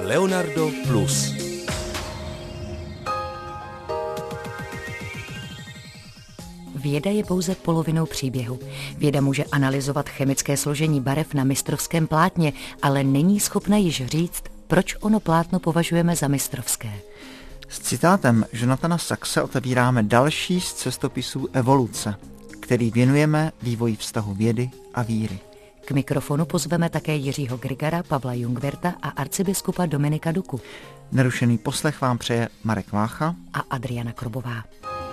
Leonardo Plus. Věda je pouze polovinou příběhu. Věda může analyzovat chemické složení barev na mistrovském plátně, ale není schopna již říct, proč ono plátno považujeme za mistrovské. S citátem Jonathana Saxe otevíráme další z cestopisů evoluce, který věnujeme vývoji vztahu vědy a víry. K mikrofonu pozveme také Jiřího Grigara, Pavla Jungwirtha a arcibiskupa Dominika Duku. Nerušený poslech vám přeje Marek Vácha a Adriana Krobová.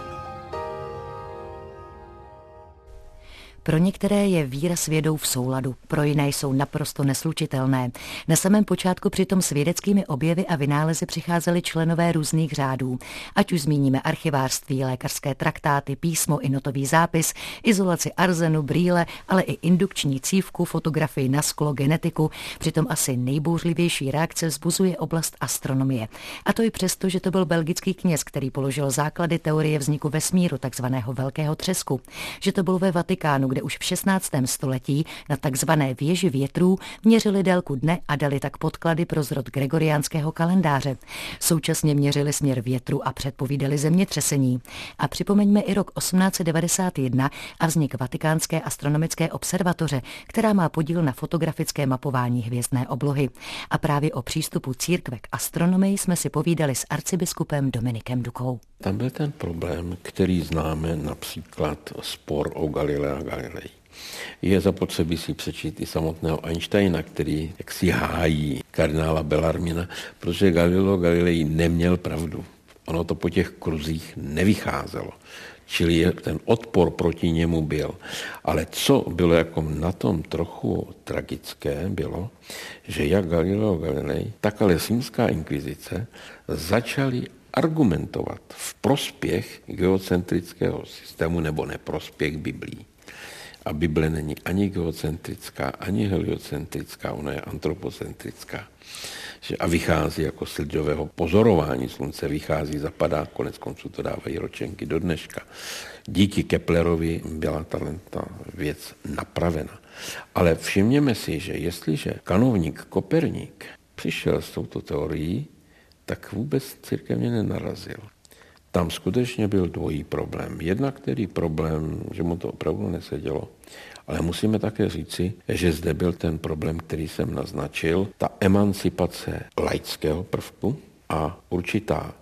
Pro některé je víra s vědou v souladu, pro jiné jsou naprosto neslučitelné. Na samém počátku přitom s vědeckými objevy a vynálezy přicházeli členové různých řádů. Ať už zmíníme archivářství, lékařské traktáty, písmo i notový zápis, izolaci arzenu, brýle, ale i indukční cívku, fotografii na sklo, genetiku. Přitom asi nejbouřlivější reakce vzbuzuje oblast astronomie. A to i přesto, že to byl belgický kněz, který položil základy teorie vzniku vesmíru, takzvaného Velkého třesku. Že to bylo ve Vatikánu, kde už v 16. století na takzvané věži větrů měřili délku dne a dali tak podklady pro zrod gregoriánského kalendáře. Současně měřili směr větru a předpovídali zemětřesení. A připomeňme i rok 1891 a vznik Vatikánské astronomické observatoře, která má podíl na fotografické mapování hvězdné oblohy. A právě o přístupu církve k astronomii jsme si povídali s arcibiskupem Dominikem Dukou. Tam byl ten problém, který známe například spor o Galilea Galilei. Je zapotřebí si přečíst i samotného Einsteina, který jaksi hájí kardinála Bellarmina, protože Galileo Galilei neměl pravdu. Ono to po těch kruzích nevycházelo. Čili ten odpor proti němu byl. Ale co bylo jako na tom trochu tragické, bylo, že jak Galileo Galilei, tak ale římská inkvizice začali argumentovat v prospěch geocentrického systému nebo neprospěch Biblí. A Bible není ani geocentrická, ani heliocentrická, ona je antropocentrická. A vychází jako z lidového pozorování slunce, vychází, zapadá, konec konců to dávají ročenky do dneška. Díky Keplerovi byla ta věc napravena. Ale všimněme si, že jestliže kanovník Koperník přišel s touto teorií, tak vůbec církevně nenarazil. Tam skutečně byl dvojí problém. Jednak který problém, že mu to opravdu nesedělo, ale musíme také říci, že zde byl ten problém, který jsem naznačil, ta emancipace laického prvku a určitá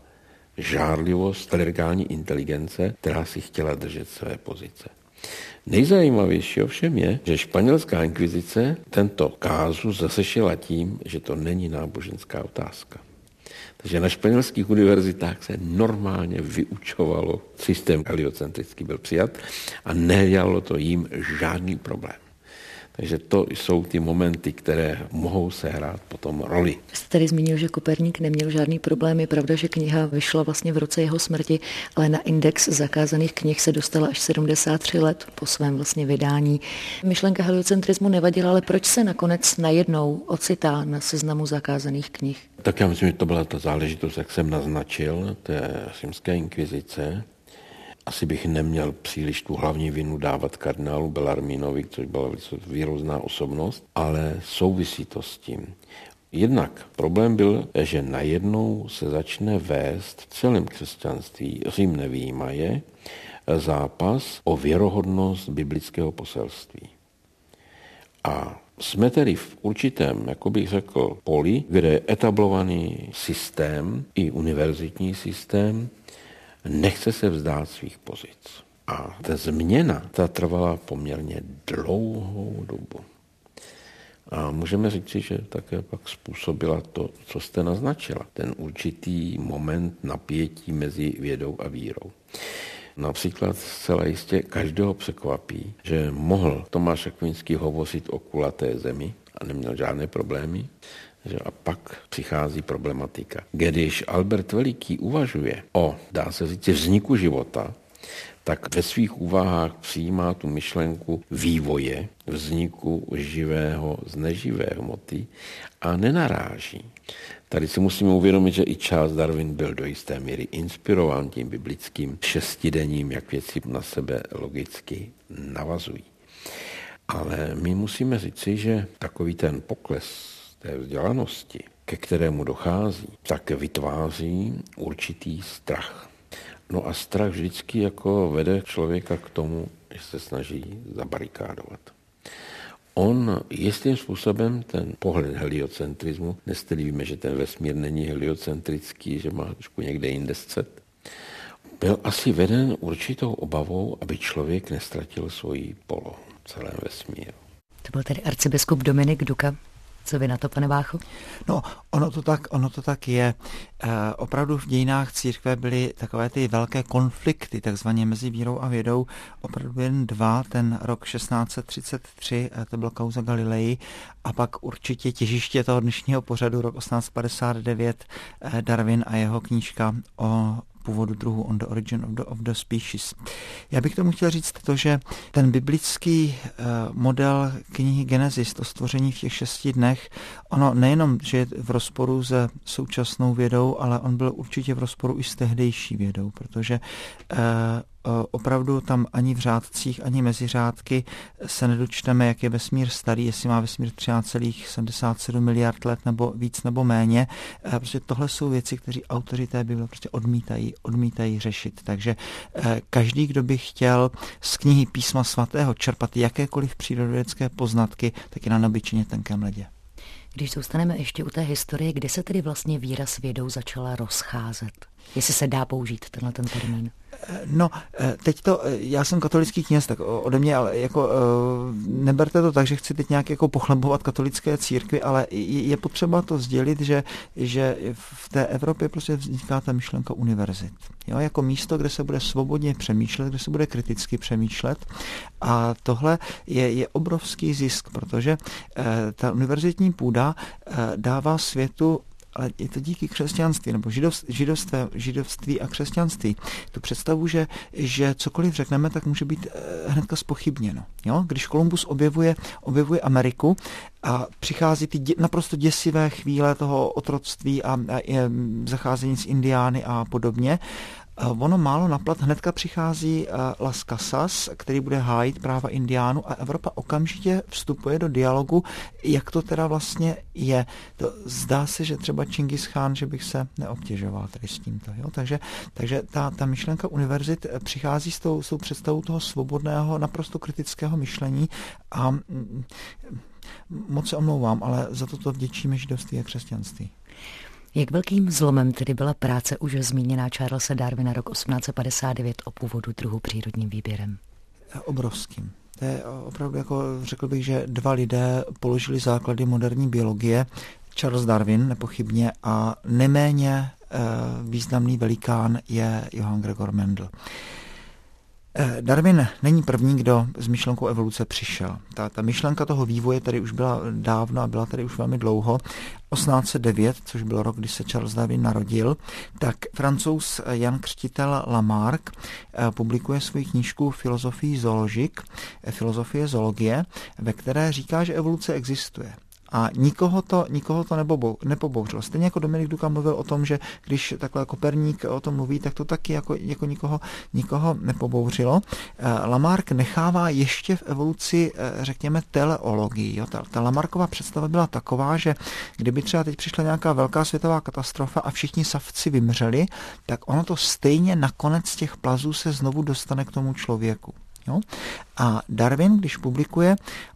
žárlivost klerikální inteligence, která si chtěla držet své pozice. Nejzajímavější ovšem je, že španělská inkvizice tento kázus zasešila tím, že to není náboženská otázka. Takže na španělských univerzitách se normálně vyučovalo, systém heliocentrický byl přijat a nedělalo to jim žádný problém. Takže to jsou ty momenty, které mohou sehrát potom roli. Jste tady zmínil, že Koperník neměl žádný problém. Je pravda, že kniha vyšla vlastně v roce jeho smrti, ale na index zakázaných knih se dostala až 73 let po svém vlastně vydání. Myšlenka heliocentrismu nevadila, ale proč se nakonec najednou ocitá na seznamu zakázaných knih? Tak já myslím, že to byla ta záležitost, jak jsem naznačil, té římské inkvizice. Asi bych neměl příliš tu hlavní vinu dávat kardinálu Bellarminovi, což byla velice výrozná osobnost, ale souvisí to s tím. Jednak problém byl, že najednou se začne vést v celém křesťanství, Řím nevyjímaje, zápas o věrohodnost biblického poselství. A jsme tedy v určitém, jako bych řekl, poli, kde je etablovaný systém, i univerzitní systém, nechce se vzdát svých pozic. A ta změna, ta trvala poměrně dlouhou dobu. A můžeme říct, že také pak způsobila to, co jste naznačila. Ten určitý moment napětí mezi vědou a vírou. Například zcela jistě každého překvapí, že mohl Tomáš Akvinský hovořit o kulaté zemi a neměl žádné problémy. A pak přichází problematika. Když Albert Veliký uvažuje o, dá se říct, vzniku života, tak ve svých úvahách přijímá tu myšlenku vývoje, vzniku živého z neživé hmoty a nenaráží. Tady si musíme uvědomit, že i Charles Darwin byl do jisté míry inspirován tím biblickým šestidenním, jak věci na sebe logicky navazují. Ale my musíme říci, že takový ten pokles té vzdělanosti ke kterému dochází, tak vytváří určitý strach. No a strach vždycky jako vede člověka k tomu, že se snaží zabarikádovat. On jistým způsobem ten pohled heliocentrismu, dnes tedy víme, že ten vesmír není heliocentrický, že má trošku někde jinde scet, byl asi veden určitou obavou, aby člověk nestratil svoji polohu v celém vesmíru. To byl tedy arcibiskup Dominik Duka. Co vy na to, pane Vácho? No, ono to tak je. Opravdu v dějinách církve byly takové ty velké konflikty, takzvaně mezi vírou a vědou. Opravdu jen dva, ten rok 1633, to byla kauza Galilei, a pak určitě těžiště toho dnešního pořadu, rok 1859, Darwin a jeho knížka o původu druhu, On the Origin of the Species. Já bych tomu chtěl říct to, že ten biblický model knihy Genesis, to stvoření v těch 6 dnech, ono nejenom, že je v rozporu se současnou vědou, ale on byl určitě v rozporu i s tehdejší vědou, protože opravdu tam ani v řádcích, ani mezi řádky se nedočteme, jak je vesmír starý, jestli má vesmír 13,77 miliard let nebo víc nebo méně. Prostě tohle jsou věci, které autoři té Bible prostě odmítají řešit. Takže každý, kdo by chtěl z knihy Písma svatého čerpat jakékoliv přírodovědecké poznatky, tak je na neobyčejně tenkém ledě. Když zůstaneme ještě u té historie, kdy se tedy vlastně víra s vědou začala rozcházet? Jestli se dá použít ten termín? No, teď to, já jsem katolický kněz, tak ode mě, ale jako neberte to tak, že chci teď nějak jako pochlebovat katolické církvi, ale je potřeba to sdělit, že v té Evropě prostě vzniká ta myšlenka univerzit. Jo, jako místo, kde se bude svobodně přemýšlet, kde se bude kriticky přemýšlet, a tohle je obrovský zisk, protože ta univerzitní půda dává světu, ale je to díky křesťanství, nebo židovství a křesťanství. Tu představu, že cokoliv řekneme, tak může být hnedka zpochybněno. Jo? Když Kolumbus objevuje Ameriku a přichází ty naprosto děsivé chvíle toho otroctví a zacházení s Indiány a podobně, ono málo naplat, hnedka přichází Las Casas, který bude hájit práva Indiánů, a Evropa okamžitě vstupuje do dialogu, jak to teda vlastně je. To zdá se, že třeba Čingis Chán, že bych se neobtěžoval tady s tímto. Jo? Takže ta myšlenka univerzit přichází s tou představou toho svobodného, naprosto kritického myšlení, a moc se omlouvám, ale za to vděčíme židovství a křesťanství. Jak velkým zlomem tedy byla práce už zmíněná Charlesa Darwina rok 1859 o původu druhu přírodním výběrem? Obrovským. To je opravdu, jako řekl bych, že dva lidé položili základy moderní biologie. Charles Darwin nepochybně, a neméně významný velikán je Johann Gregor Mendel. Darwin není první, kdo s myšlenkou evoluce přišel. Ta myšlenka toho vývoje tady už byla dávno a byla tady už velmi dlouho. 1809, což byl rok, kdy se Charles Darwin narodil, tak Francouz Jan Křtitel Lamarck publikuje svou knížku Filozofie zoologie, ve které říká, že evoluce existuje. A nikoho to nepobouřilo. Stejně jako Dominik Duka mluvil o tom, že když takhle Koperník o tom mluví, tak to taky jako nikoho nepobouřilo. Lamarck nechává ještě v evoluci, řekněme, teleologii. Jo? Ta Lamarckova představa byla taková, že kdyby třeba teď přišla nějaká velká světová katastrofa a všichni savci vymřeli, tak ono to stejně nakonec z těch plazů se znovu dostane k tomu člověku. Jo? A Darwin, když publikuje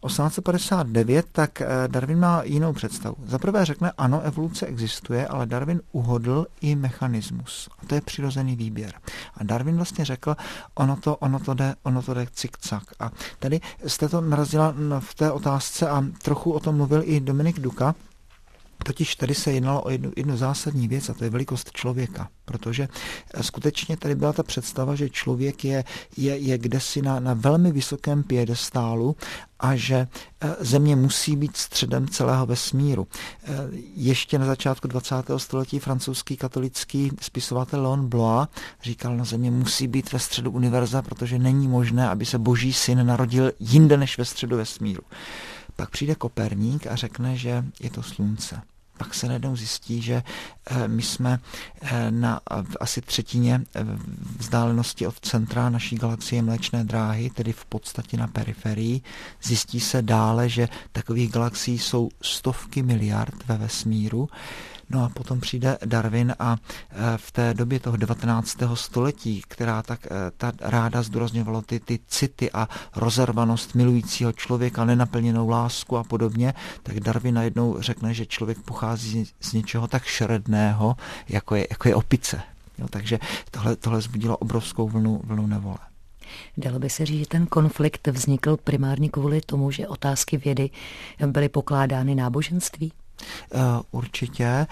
1859, tak Darwin má jinou představu. Za prvé řekne, ano, evoluce existuje, ale Darwin uhodl i mechanismus. A to je přirozený výběr. A Darwin vlastně řekl, ono to jde cik-cak. A tady jste to narazila v té otázce a trochu o tom mluvil i Dominik Duka. Totiž tady se jednalo o jednu zásadní věc, a to je velikost člověka, protože skutečně tady byla ta představa, že člověk je kdesi na velmi vysokém piedestálu a že Země musí být středem celého vesmíru. Ještě na začátku 20. století francouzský katolický spisovatel Léon Blois říkal, na Země musí být ve středu univerza, protože není možné, aby se Boží syn narodil jinde než ve středu vesmíru. Pak přijde Koperník a řekne, že je to slunce. pak se najednou zjistí, že my jsme na asi třetině vzdálenosti od centra naší galaxie Mléčné dráhy, tedy v podstatě na periferii. Zjistí se dále, že takových galaxií jsou stovky miliard ve vesmíru. No a potom přijde Darwin a v té době toho 19. století, která tak ráda zdůrazňovalo ty city a rozervanost milujícího člověka, nenaplněnou lásku a podobně, tak Darwin najednou řekne, že člověk pochází z něčeho tak šeredného, jako je opice. Jo, takže tohle vzbudilo obrovskou vlnu nevole. Dalo by se říct, že ten konflikt vznikl primárně kvůli tomu, že otázky vědy byly pokládány náboženství? Určitě.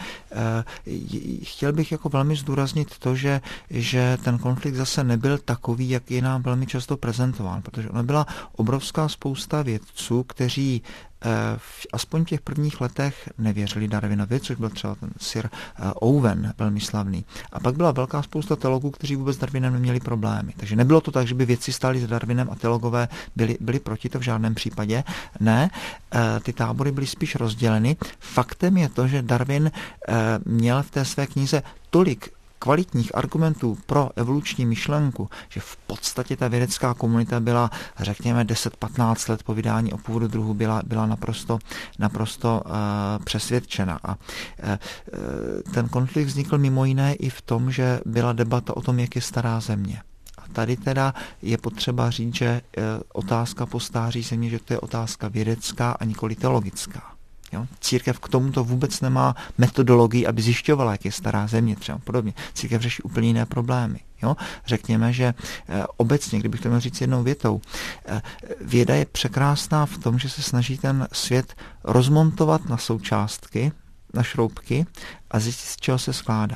Chtěl bych jako velmi zdůraznit to, že ten konflikt zase nebyl takový, jak je nám velmi často prezentován, protože ona byla obrovská spousta vědců, kteří aspoň v těch prvních letech nevěřili Darwinovi, což byl třeba ten Sir Owen, velmi slavný. A pak byla velká spousta teologů, kteří vůbec s Darwinem neměli problémy. Takže nebylo to tak, že by vědci stáli s Darwinem a teologové byli proti, to v žádném případě. Ne, ty tábory byly spíš rozděleny. Faktem je to, že Darwin měl v té své knize tolik kvalitních argumentů pro evoluční myšlenku, že v podstatě ta vědecká komunita byla, řekněme, 10-15 let po vydání O původu druhu byla naprosto přesvědčena. A ten konflikt vznikl mimo jiné i v tom, že byla debata o tom, jak je stará Země. A tady teda je potřeba říct, že otázka po stáří Země, že to je otázka vědecká a nikoli teologická. Jo? Církev k tomuto vůbec nemá metodologii, aby zjišťovala, jak je stará Země, třeba podobně. Církev řeší úplně jiné problémy. Jo? Řekněme, že obecně, kdybych to měl říct jednou větou, věda je překrásná v tom, že se snaží ten svět rozmontovat na součástky, na šroubky a zjistit, z čeho se skládá.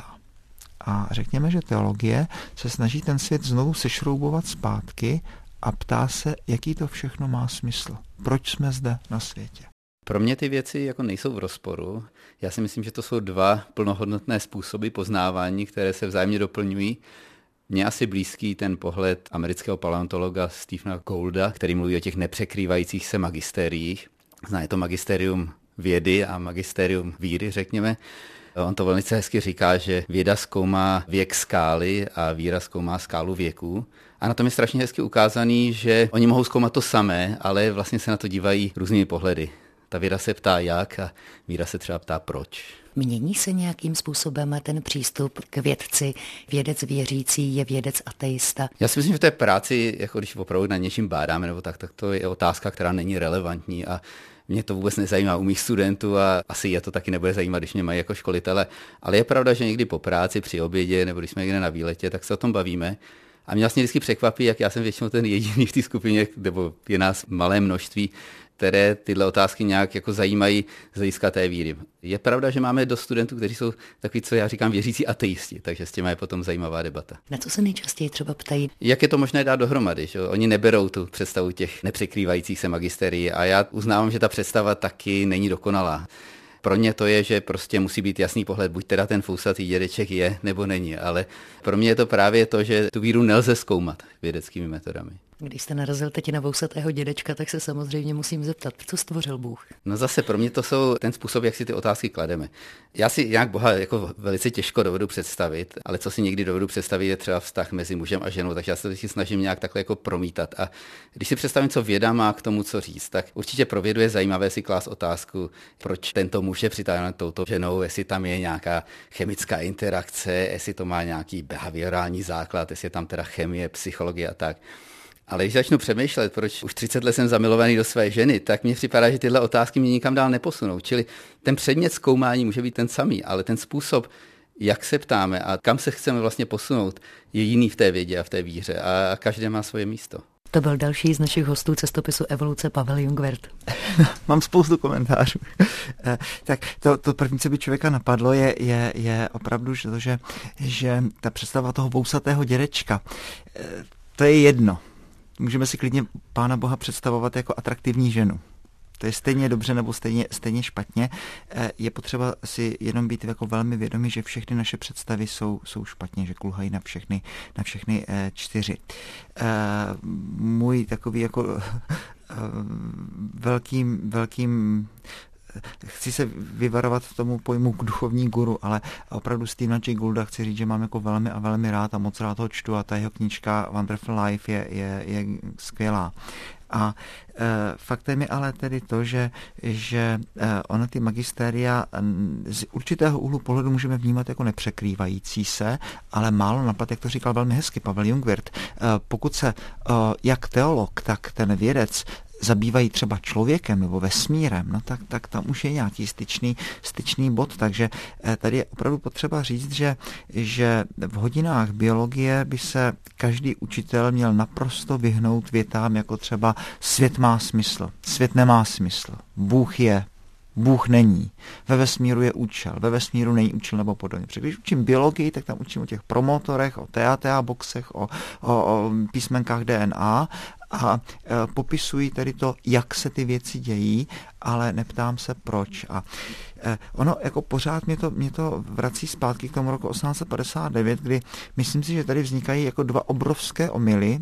A řekněme, že teologie se snaží ten svět znovu sešroubovat zpátky a ptá se, jaký to všechno má smysl. Proč jsme zde na světě? Pro mě ty věci jako nejsou v rozporu. Já si myslím, že to jsou dva plnohodnotné způsoby poznávání, které se vzájemně doplňují. Mně asi blízký ten pohled amerického paleontologa Stephena Goulda, který mluví o těch nepřekrývajících se magistériích. Je to magisterium vědy a magisterium víry, řekněme. On to velice hezky říká, že věda zkoumá věk skály a víra zkoumá skálu věků. A na tom je strašně hezky ukázaný, že oni mohou zkoumat to samé, ale vlastně se na to dívají různými pohledy. Ta věda se ptá jak a víra se třeba ptá proč. Mění se nějakým způsobem ten přístup k vědci? Vědec věřící je vědec ateista? Já si myslím, že v té práci, jako když opravdu na něčím bádáme nebo tak to je otázka, která není relevantní a mě to vůbec nezajímá u mých studentů a asi je to taky nebude zajímat, když mě mají jako školitele. Ale je pravda, že někdy po práci, při obědě nebo když jsme někde na výletě, tak se o tom bavíme. A mě vlastně vždycky překvapí, jak já jsem většinou ten jediný v té skupině, nebo je nás malé množství, které tyhle otázky nějak jako zajímají z hlediska té víry. Je pravda, že máme dost studentů, kteří jsou takový, co já říkám, věřící ateisti, takže s těma je potom zajímavá debata. Na co se nejčastěji třeba ptají? Jak je to možné dát dohromady? Že? Oni neberou tu představu těch nepřekrývajících se magistérií a já uznávám, že ta představa taky není dokonalá. Pro mě to je, že prostě musí být jasný pohled, buď teda ten fousatý dědeček je, nebo není, ale pro mě je to právě to, že tu víru nelze zkoumat vědeckými metodami. Když jste narazil teď na vousatého dědečka, tak se samozřejmě musím zeptat, co stvořil Bůh? No zase pro mě to jsou ten způsob, jak si ty otázky klademe. Já si nějak Boha jako velice těžko dovedu představit, ale co si někdy dovedu představit je třeba vztah mezi mužem a ženou, takže já se teď snažím nějak takhle jako promítat. A když si představím, co věda má k tomu, co říct, tak určitě pro vědu je zajímavé si klást otázku, proč tento muž je přitáhněn touto ženou, jestli tam je nějaká chemická interakce, jestli to má nějaký behaviorální základ, jestli je tam teda chemie, psychologie a tak. Ale když začnu přemýšlet, proč už 30 let jsem zamilovaný do své ženy, tak mně připadá, že tyhle otázky mě nikam dál neposunou. Čili ten předmět zkoumání může být ten samý, ale ten způsob, jak se ptáme a kam se chceme vlastně posunout, je jiný v té vědě a v té víře a každé má svoje místo. To byl další z našich hostů cestopisu Evoluce Pavel Jungwirth. Mám spoustu komentářů. Tak to první, co by člověka napadlo, je opravdu to, že ta představa toho vousatého dědečka, to je jedno. Můžeme si klidně Pána Boha představovat jako atraktivní ženu. To je stejně dobře nebo stejně špatně. Je potřeba si jenom být jako velmi vědomí, že všechny naše představy jsou špatně, že kulhají na všechny 4. Můj takový jako velkým chci se vyvarovat tomu pojmu duchovní guru, ale opravdu Stephena Jay Goulda chci říct, že mám jako velmi a velmi rád a moc rád ho čtu a ta jeho knížka Wonderful Life je skvělá. A faktem je ale tedy to, že ono ty magistéria z určitého úhlu pohledu můžeme vnímat jako nepřekrývající se, ale málo napad, jak to říkal velmi hezky Pavel Jungwirth. Pokud se jak teolog, tak ten vědec zabývají třeba člověkem nebo vesmírem, no tak tam už je nějaký styčný bod, takže tady je opravdu potřeba říct, že v hodinách biologie by se každý učitel měl naprosto vyhnout větám, jako třeba svět má smysl, svět nemá smysl, Bůh je, Bůh není, ve vesmíru je účel, ve vesmíru není účel nebo podobně. Protože když učím biologii, tak tam učím o těch promotorech, o TATA boxech, o písmenkách DNA a popisují tedy to, jak se ty věci dějí, ale neptám se proč. A ono jako pořád mě to vrací zpátky k tomu roku 1859, kdy myslím si, že tady vznikají jako dva obrovské omyly,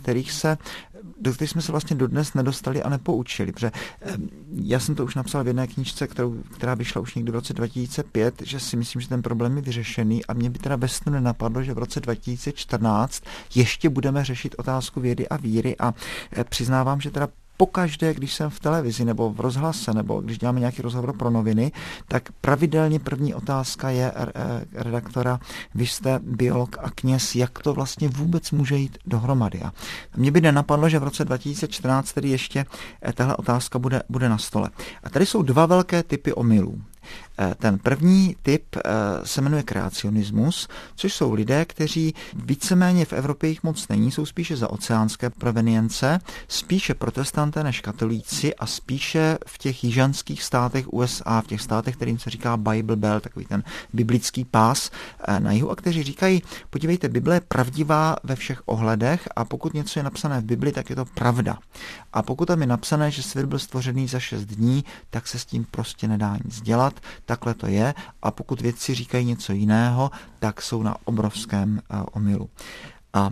do kterých jsme se vlastně dodnes nedostali a nepoučili. Protože já jsem to už napsal v jedné knížce, která vyšla už někdy v roce 2005, že si myslím, že ten problém je vyřešený a mě by teda ve snu nenapadlo, že v roce 2014 ještě budeme řešit otázku vědy a víry a přiznávám, že teda pokaždé, když jsem v televizi nebo v rozhlase, nebo když děláme nějaký rozhovor pro noviny, tak pravidelně první otázka je redaktora, vy jste biolog a kněz, jak to vlastně vůbec může jít dohromady. A mě by nenapadlo, že v roce 2014 tedy ještě tahle otázka bude na stole. A tady jsou dva velké typy omylů. Ten první typ se jmenuje kreacionismus, což jsou lidé, kteří víceméně v Evropě jich moc není, jsou spíše za oceánské provenience, spíše protestanté než katolíci a spíše v těch jižanských státech USA, v těch státech, kterým se říká Bible Belt, takový ten biblický pás na jihu, a kteří říkají, podívejte, Bible je pravdivá ve všech ohledech a pokud něco je napsané v Bibli, tak je to pravda. A pokud tam je napsané, že svět byl stvořený za 6 dní, tak se s tím prostě nedá nic dělat. Takhle to je a pokud vědci říkají něco jiného, tak jsou na obrovském omylu. A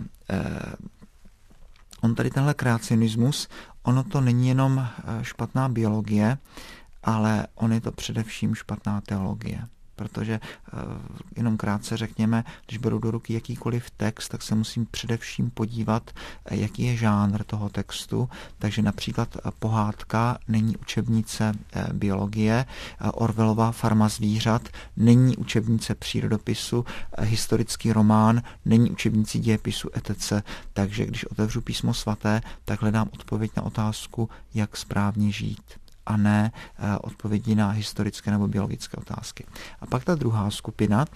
on tady tenhle kreacionismus, ono to není jenom špatná biologie, ale on je to především špatná teologie. Protože jenom krátce řekněme, když beru do ruky jakýkoliv text, tak se musím především podívat, jaký je žánr toho textu. Takže například pohádka není učebnice biologie, Orwellova Farma zvířat není učebnice přírodopisu, historický román není učebnicí dějepisu etc. Takže když otevřu písmo svaté, tak hledám odpověď na otázku, jak správně žít, a ne odpovědi na historické nebo biologické otázky. A pak ta druhá skupina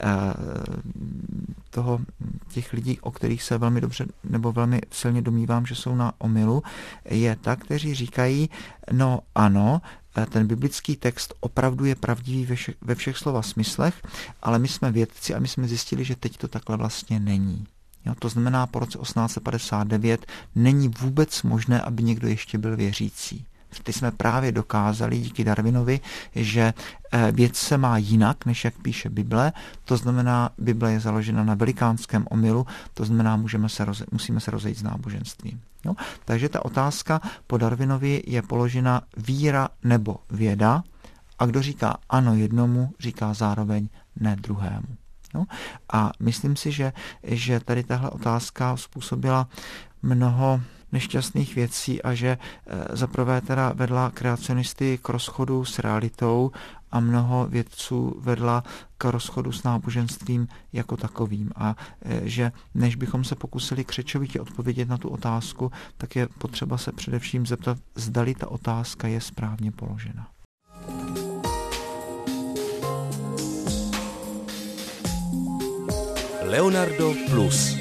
těch lidí, o kterých se velmi dobře nebo velmi silně domnívám, že jsou na omylu, je ta, kteří říkají, no ano, ten biblický text opravdu je pravdivý ve všech slova smyslech, ale my jsme vědci a my jsme zjistili, že teď to takhle vlastně není. Jo, to znamená, po roce 1859 není vůbec možné, aby někdo ještě byl věřící. Teď jsme právě dokázali díky Darwinovi, že věc se má jinak, než jak píše Bible. To znamená, Bible je založena na velikánském omylu, to znamená, musíme se rozejít s náboženstvím. Jo? Takže ta otázka po Darwinovi je položena víra nebo věda a kdo říká ano jednomu, říká zároveň ne druhému. Jo? A myslím si, že tady tahle otázka způsobila mnoho nešťastných věcí a že zaprvé teda vedla kreacionisty k rozchodu s realitou a mnoho vědců vedla k rozchodu s náboženstvím jako takovým. A že než bychom se pokusili křečovitě odpovědět na tu otázku, tak je potřeba se především zeptat, zdali ta otázka je správně položena. Leonardo Plus.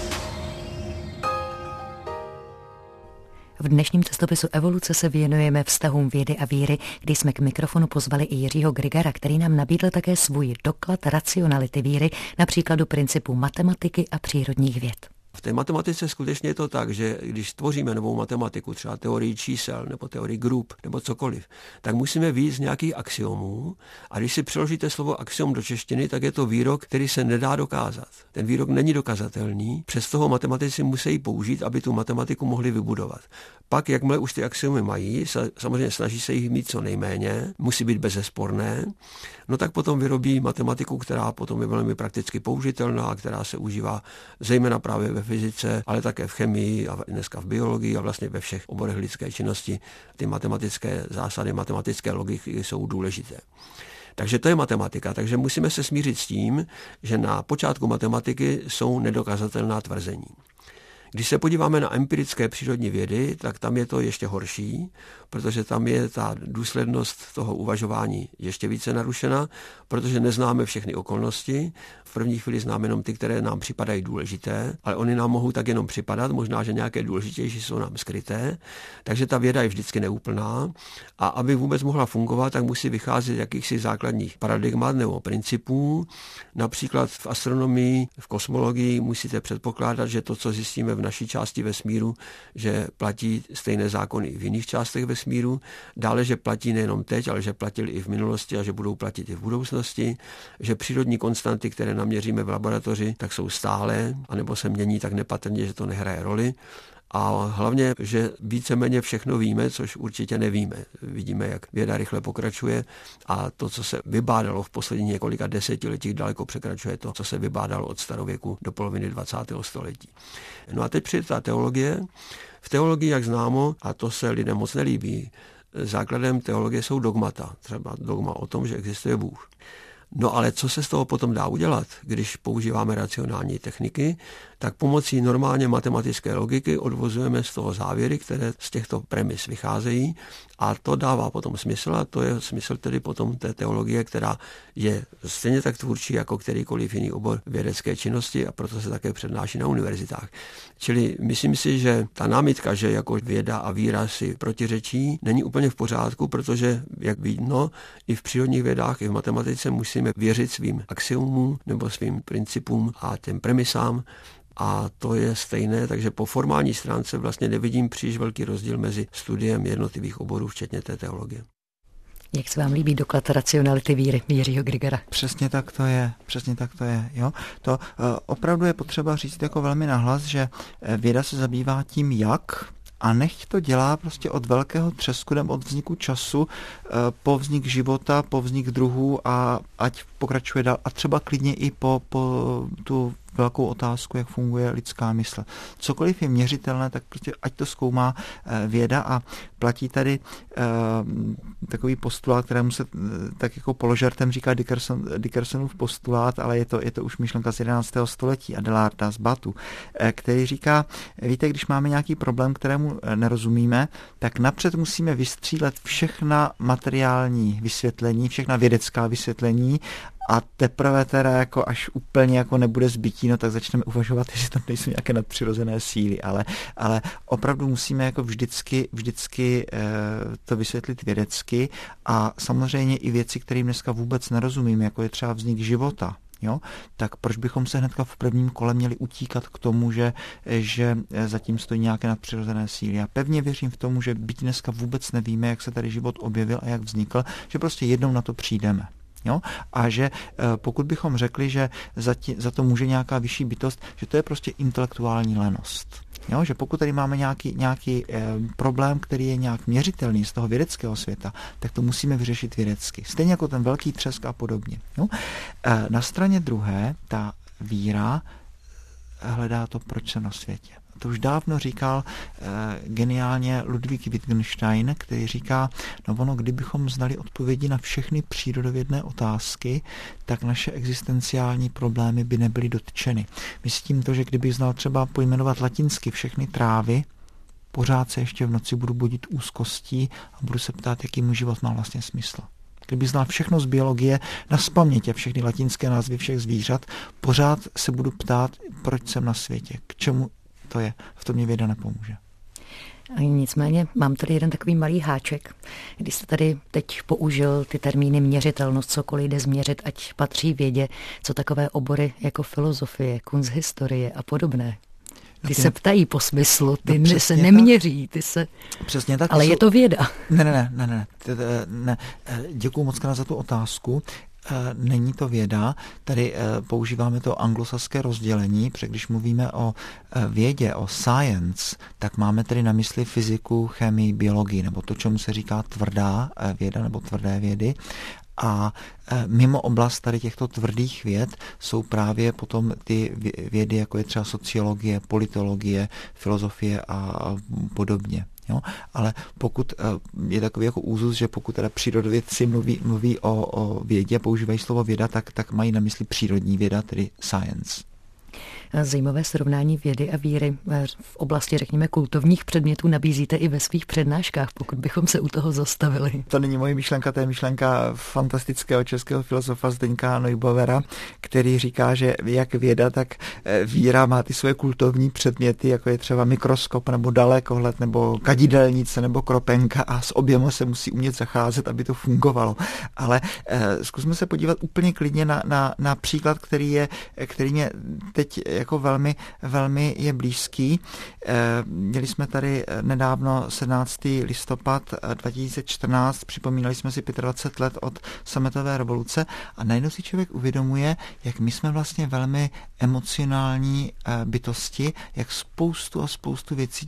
V dnešním cestopisu Evoluce se věnujeme vztahům vědy a víry, kdy jsme k mikrofonu pozvali i Jiřího Grigara, který nám nabídl také svůj doklad racionality víry na příkladu principů matematiky a přírodních věd. V té matematice skutečně je to tak, že když tvoříme novou matematiku, třeba teorii čísel nebo teorii grup nebo cokoliv, tak musíme vyjít z nějakých axiomů a když si přeložíte slovo axiom do češtiny, tak je to výrok, který se nedá dokázat. Ten výrok není dokazatelný, přesto ho matematici musí použít, aby tu matematiku mohli vybudovat. Pak, jakmile už ty axiomy mají, samozřejmě snaží se jich mít co nejméně, musí být bezesporné, no tak potom vyrobí matematiku, která potom je velmi prakticky použitelná, která se užívá zejména právě ve fyzice, ale také v chemii a dneska v biologii a vlastně ve všech oborech lidské činnosti. Ty matematické zásady, matematické logiky jsou důležité. Takže to je matematika. Takže musíme se smířit s tím, že na počátku matematiky jsou nedokazatelná tvrzení. Když se podíváme na empirické přírodní vědy, tak tam je to ještě horší, protože tam je ta důslednost toho uvažování ještě více narušena, protože neznáme všechny okolnosti. V první chvíli známe jenom ty, které nám připadají důležité, ale oni nám mohou tak jenom připadat, možná, že nějaké důležitější jsou nám skryté, takže ta věda je vždycky neúplná a aby vůbec mohla fungovat, tak musí vycházet z jakýchsi základních paradigmat nebo principů. Například v astronomii, v kosmologii musíte předpokládat, že to, co zjistíme v naší části vesmíru, že platí stejné zákony i v jiných částech vesmíru, dále, že platí nejenom teď, ale že platili i v minulosti a že budou platit i v budoucnosti, že přírodní konstanty, které naměříme v laboratoři, tak jsou stálé, anebo se mění tak nepatrně, že to nehraje roli. A hlavně, že víceméně všechno víme, což určitě nevíme. Vidíme, jak věda rychle pokračuje a to, co se vybádalo v posledních několika desetiletích, daleko překračuje to, co se vybádalo od starověku do poloviny 20. století. No a teď přijde ta teologie. V teologii, jak známo, a to se lidem moc nelíbí, základem teologie jsou dogmata. Třeba dogma o tom, že existuje Bůh. No ale co se z toho potom dá udělat, když používáme racionální techniky, tak pomocí normálně matematické logiky odvozujeme z toho závěry, které z těchto premis vycházejí a to dává potom smysl a to je smysl tedy potom té teologie, která je stejně tak tvůrčí jako kterýkoliv jiný obor vědecké činnosti a proto se také přednáší na univerzitách. Čili myslím si, že ta námitka, že jako věda a víra si protiřečí, není úplně v pořádku, protože, jak vidno, i v přírodních vědách, i v matematice musíme věřit svým axiomům nebo svým principům a těm premisám. A to je stejné, takže po formální stránce vlastně nevidím příliš velký rozdíl mezi studiem jednotlivých oborů, včetně té teologie. Jak se vám líbí doklad racionality víry Jiřího Grigara? Přesně tak to je. Jo? To opravdu je potřeba říct jako velmi nahlas, že věda se zabývá tím, jak a nechť to dělá prostě od velkého třesku nebo od vzniku času po vznik života, po vznik druhů a ať pokračuje dál a třeba klidně i po tu velkou otázku, jak funguje lidská mysl. Cokoliv je měřitelné, tak prostě ať to zkoumá věda a platí tady takový postulát, kterému se tak jako položartem říká Dickersonův postulát, ale je to už myšlenka z 11. století, Adelarda z Batu, který říká, víte, když máme nějaký problém, kterému nerozumíme, tak napřed musíme vystřílet všechna materiální vysvětlení, všechna vědecká vysvětlení a teprve teda jako až úplně jako nebude zbytí, no tak začneme uvažovat, jestli tam nejsou nějaké nadpřirozené síly, ale opravdu musíme jako vždycky to vysvětlit vědecky a samozřejmě i věci, kterým dneska vůbec nerozumíme, jako je třeba vznik života. Jo? Tak proč bychom se hnedka v prvním kole měli utíkat k tomu, že zatím stojí nějaké nadpřirozené síly. Já pevně věřím v tomu, že byť dneska vůbec nevíme, jak se tady život objevil a jak vznikl, že prostě jednou na to přijdeme. Jo? A že pokud bychom řekli, že za to může nějaká vyšší bytost, že to je prostě intelektuální lenost. Jo? Že pokud tady máme nějaký problém, který je nějak měřitelný z toho vědeckého světa, tak to musíme vyřešit vědecky. Stejně jako ten velký třesk a podobně. Jo? Na straně druhé ta víra hledá to, proč jsem na světě. To už dávno říkal geniálně Ludwig Wittgenstein, který říká, no ono, kdybychom znali odpovědi na všechny přírodovědné otázky, tak naše existenciální problémy by nebyly dotčeny. Myslím to, že kdybych znal třeba pojmenovat latinsky všechny trávy, pořád se ještě v noci budu budit úzkostí a budu se ptát, jaký můj život má vlastně smysl. Kdyby znal všechno z biologie, nazpaměť a všechny latinské názvy všech zvířat, pořád se budu ptát, proč jsem na světě, k čemu to je. V tom mě věda nepomůže. Nicméně mám tady jeden takový malý háček. Když jste tady teď použil ty termíny měřitelnost, cokoliv jde změřit, ať patří vědě, co takové obory jako filozofie, kunsthistorie a podobné? Ty se ptají po smyslu, ty No, se neměří, ty se... Přesně tak. Ale je to věda. Ne. Děkuju moc krát za tu otázku. Není to věda, tady používáme to anglosaské rozdělení, protože když mluvíme o vědě, o science, tak máme tedy na mysli fyziku, chemii, biologii, nebo to, čemu se říká tvrdá věda nebo tvrdé vědy. A mimo oblast tady těchto tvrdých věd jsou právě potom ty vědy, jako je třeba sociologie, politologie, filozofie a podobně. Jo? Ale pokud je takový jako úzus, že pokud teda přírodovědci mluví o vědě, používají slovo věda, tak mají na mysli přírodní věda, tedy science. Zajímavé srovnání vědy a víry v oblasti, řekněme, kultovních předmětů nabízíte i ve svých přednáškách, pokud bychom se u toho zastavili. To není moje myšlenka, to je myšlenka fantastického českého filozofa Zdeňka Neubauera, který říká, že jak věda, tak víra má ty svoje kultovní předměty, jako je třeba mikroskop nebo dalekohled nebo kadidelnice nebo kropenka a s oběma se musí umět zacházet, aby to fungovalo. Ale zkusme se podívat úplně klidně na příklad, který mě teď jako velmi je blízký. Měli jsme tady nedávno 17. listopad 2014, připomínali jsme si 25 let od sametové revoluce a najednou si člověk uvědomuje, jak my jsme vlastně velmi emocionální bytosti, jak spoustu věcí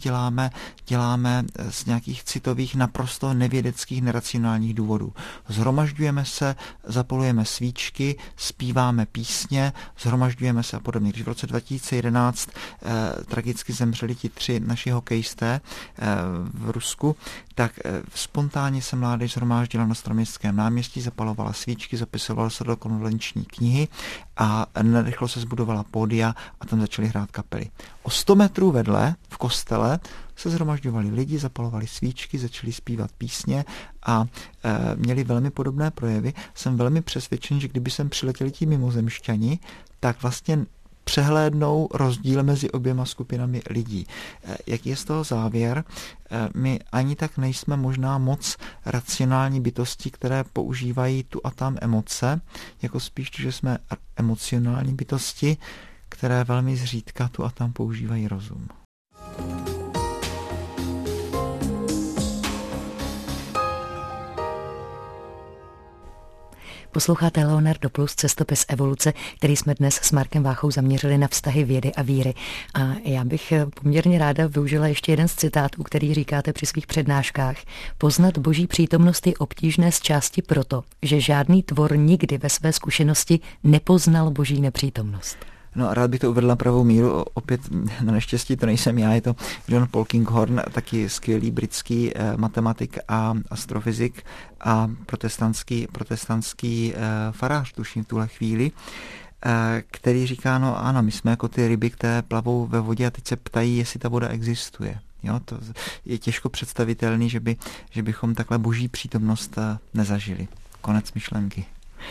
děláme z nějakých citových, naprosto nevědeckých, neracionálních důvodů. Zhromažďujeme se, zapalujeme svíčky, zpíváme písně, zhromažďujeme se a podobně. Když v roce 2011 tragicky zemřeli ti 3 naši hokejisté v Rusku, tak spontánně se mládež shromáždila na Staroměstském náměstí, zapalovala svíčky, zapisovala se do kondolenční knihy a narychlo se zbudovala pódia a tam začaly hrát kapely. O 100 metrů vedle v kostele se shromažďovali lidi, zapalovali svíčky, začali zpívat písně a měli velmi podobné projevy. Jsem velmi přesvědčen, že kdyby sem přiletěli ti mimozemšťani, tak vlastně přehlédnou rozdíl mezi oběma skupinami lidí. Jaký je z toho závěr? My ani tak nejsme možná moc racionální bytosti, které používají tu a tam emoce, jako spíš, že jsme emocionální bytosti, které velmi zřídka tu a tam používají rozum. Posloucháte Leonardo Plus, cestopis evoluce, který jsme dnes s Markem Váchou zaměřili na vztahy vědy a víry. A já bych poměrně ráda využila ještě jeden z citátů, který říkáte při svých přednáškách. Poznat boží přítomnost je obtížné z části proto, že žádný tvor nikdy ve své zkušenosti nepoznal boží nepřítomnost. No a rád bych to uvedl na pravou míru, opět na neštěstí to nejsem já, je to John Polkinghorne, taky skvělý britský matematik a astrofyzik a protestantský farář, tuším v tuhle chvíli, který říká, no ano, my jsme jako ty ryby, které plavou ve vodě a teď se ptají, jestli ta voda existuje. Jo, to je těžko představitelný, že bychom takhle boží přítomnost nezažili. Konec myšlenky.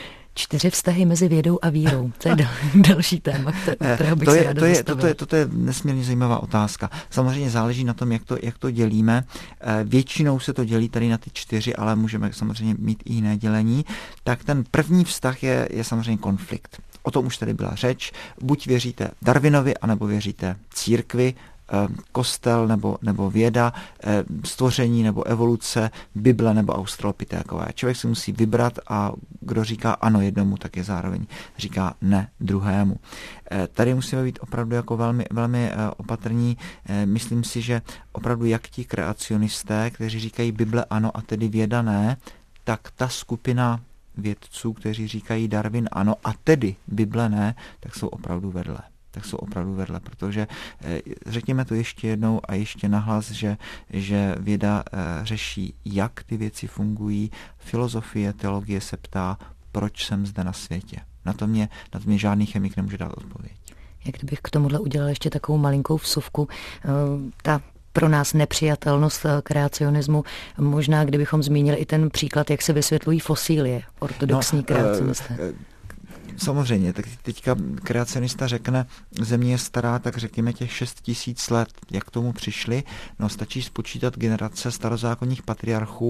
4 vztahy mezi vědou a vírou. To je další téma, kterého bych se ráda zastavila. To je nesmírně zajímavá otázka. Samozřejmě záleží na tom, jak to dělíme. Většinou se to dělí tady na ty 4, ale můžeme samozřejmě mít i jiné dělení. Tak ten první vztah je samozřejmě konflikt. O tom už tady byla řeč. Buď věříte Darwinovi, anebo věříte církvi, kostel nebo věda, stvoření nebo evoluce, Bible nebo Australopithekové. Člověk si musí vybrat a kdo říká ano jednomu, tak je zároveň říká ne druhému. Tady musíme být opravdu jako velmi opatrní. Myslím si, že opravdu jak ti kreacionisté, kteří říkají Bible ano a tedy věda ne, tak ta skupina vědců, kteří říkají Darwin ano a tedy Bible ne, tak jsou opravdu vedle. Protože řekněme to ještě jednou a ještě nahlas, že věda řeší, jak ty věci fungují, filozofie, teologie se ptá, proč jsem zde na světě. Na to mě žádný chemik nemůže dát odpověď. Jak kdybych k tomuhle udělal ještě takovou malinkou vsuvku, ta pro nás nepřijatelnost kreacionismu, možná kdybychom zmínili i ten příklad, jak se vysvětlují fosílie, ortodoxní kreacionisté. Samozřejmě, tak teďka kreacionista řekne, země je stará, tak řekněme těch 6 000 let. Jak k tomu přišli? No stačí spočítat generace starozákonních patriarchů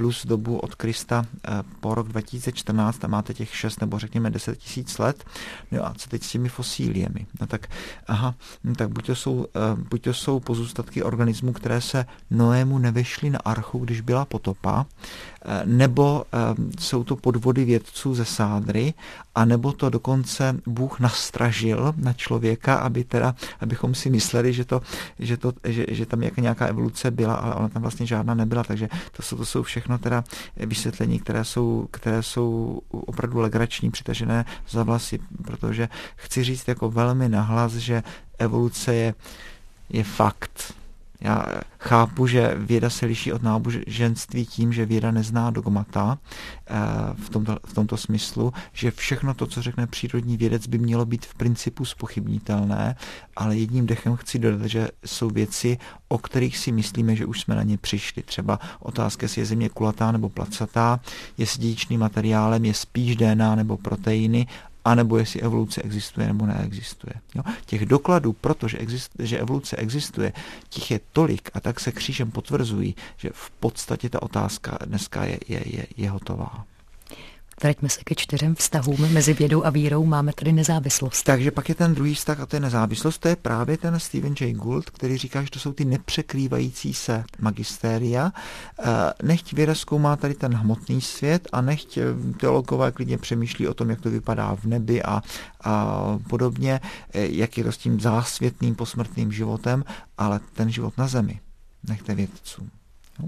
plus dobu od Krista po rok 2014, tam máte těch 6 nebo řekněme 10 000 let. No a co teď s těmi fosíliemi? No tak, tak buď to jsou pozůstatky organismů, které se Noému nevešly na archu, když byla potopa, nebo jsou to podvody vědců ze Sádry, a nebo to dokonce Bůh nastražil na člověka, abychom si mysleli, že tam nějaká evoluce byla, ale ona tam vlastně žádná nebyla, takže to jsou všechno teda vysvětlení, které jsou opravdu legrační, přitažené za vlasy, protože chci říct jako velmi nahlas, že evoluce je fakt. Já chápu, že věda se liší od náboženství tím, že věda nezná dogmata v tomto smyslu, že všechno to, co řekne přírodní vědec, by mělo být v principu zpochybnitelné, ale jedním dechem chci dodat, že jsou věci, o kterých si myslíme, že už jsme na ně přišli. Třeba otázka, jestli je Země kulatá nebo placatá, jestli dědičným materiálem je spíš DNA nebo proteiny, anebo jestli evoluce existuje nebo neexistuje. Jo? Těch dokladů, protože že evoluce existuje, těch je tolik a tak se křížem potvrzují, že v podstatě ta otázka dneska je hotová. Vraťme se ke 4 vztahům mezi vědou a vírou, máme tady nezávislost. Takže pak je ten druhý vztah a to je nezávislost, to je právě ten Stephen Jay Gould, který říká, že to jsou ty nepřekrývající se magistéria. Nechť věda zkoumá tady ten hmotný svět a nechť teologové klidně přemýšlí o tom, jak to vypadá v nebi a podobně, jak je to s tím zásvětným posmrtným životem, ale ten život na zemi nechte vědcům. No.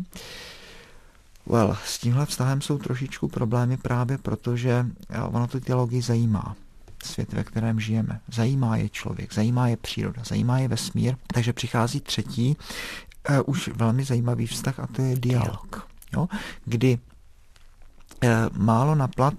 S tímhle vztahem jsou trošičku problémy právě protože ono tu teologii zajímá. Svět, ve kterém žijeme. Zajímá je člověk, zajímá je příroda, zajímá je vesmír. Takže přichází třetí, už velmi zajímavý vztah a to je dialog. Jo? Kdy málo na plat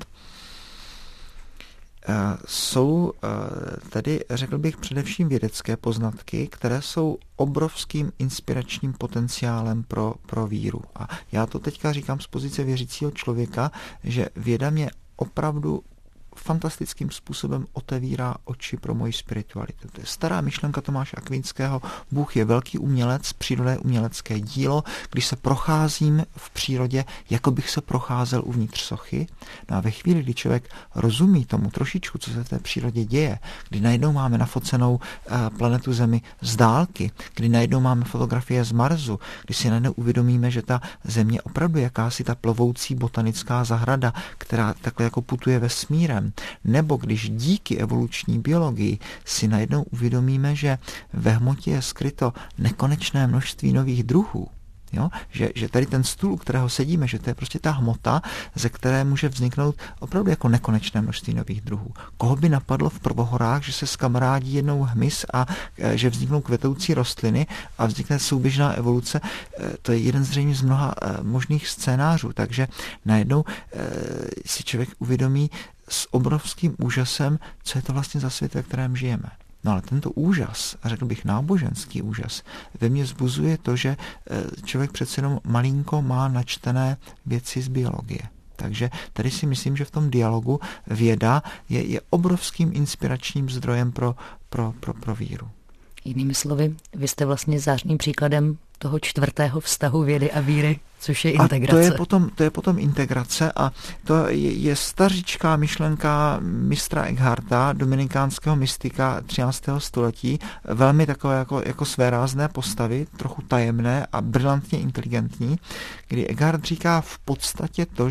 jsou tedy, řekl bych, především vědecké poznatky, které jsou obrovským inspiračním potenciálem pro víru. A já to teďka říkám z pozice věřícího člověka, že věda mě opravdu fantastickým způsobem otevírá oči pro moji spiritualitu. To je stará myšlenka Tomáše Akvinského. Bůh je velký umělec, příroda je umělecké dílo. Když se procházím v přírodě, jako bych se procházel uvnitř sochy. No a ve chvíli, kdy člověk rozumí tomu trošičku, co se v té přírodě děje, kdy najednou máme nafocenou planetu Zemi z dálky, kdy najednou máme fotografie z Marsu, kdy si najednou uvědomíme, že ta Země opravdu jakási ta plovoucí botanická zahrada, která takhle jako putuje vesmírem, nebo když díky evoluční biologii si najednou uvědomíme, že ve hmotě je skryto nekonečné množství nových druhů, jo? Že tady ten stůl, u kterého sedíme, že to je prostě ta hmota, ze které může vzniknout opravdu jako nekonečné množství nových druhů. Koho by napadlo v prvohorách, že se skamarádí jednou hmyz a že vzniknou kvetoucí rostliny a vznikne souběžná evoluce, to je jeden zřejmě z mnoha možných scénářů, takže najednou si člověk uvědomí s obrovským úžasem, co je to vlastně za svět, ve kterém žijeme. No ale tento úžas, a řekl bych náboženský úžas, ve mně vzbuzuje to, že člověk přece jenom malinko má načtené věci z biologie. Takže tady si myslím, že v tom dialogu věda je obrovským inspiračním zdrojem pro víru. Jinými slovy, vy jste vlastně zářným příkladem toho 4. vztahu vědy a víry, což je integrace. A to je potom integrace a to je stařičká myšlenka mistra Eckharta, dominikánského mystika 13. století, velmi takové jako svérázné postavy, trochu tajemné a brilantně inteligentní, kdy Eckhart říká v podstatě to,